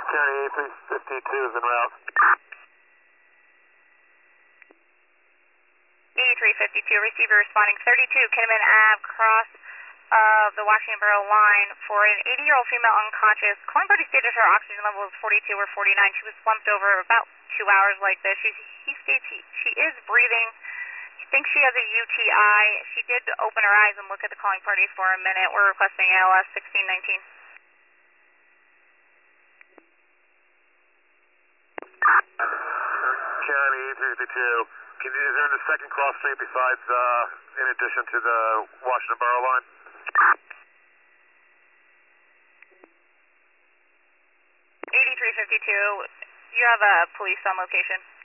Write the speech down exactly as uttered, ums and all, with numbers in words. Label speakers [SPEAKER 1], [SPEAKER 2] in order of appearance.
[SPEAKER 1] County eighty-three fifty-two is en route.
[SPEAKER 2] eighty-three fifty-two, receiver responding thirty-two Kinnaman Ave, cross of the Washington Borough line for an eighty-year-old female unconscious. Calling party stated her oxygen level was forty-two or forty-nine. She was slumped over about two hours like this. She's, he states he, she is breathing. He thinks she has a U T I. She did open her eyes and look at the calling party for a minute. We're requesting A L S sixteen nineteen.
[SPEAKER 1] County eighty-three fifty-two. Can you, is there a second cross street besides, uh, in addition to the Washington Borough line?
[SPEAKER 2] eighty-three fifty-two, you have a police on location.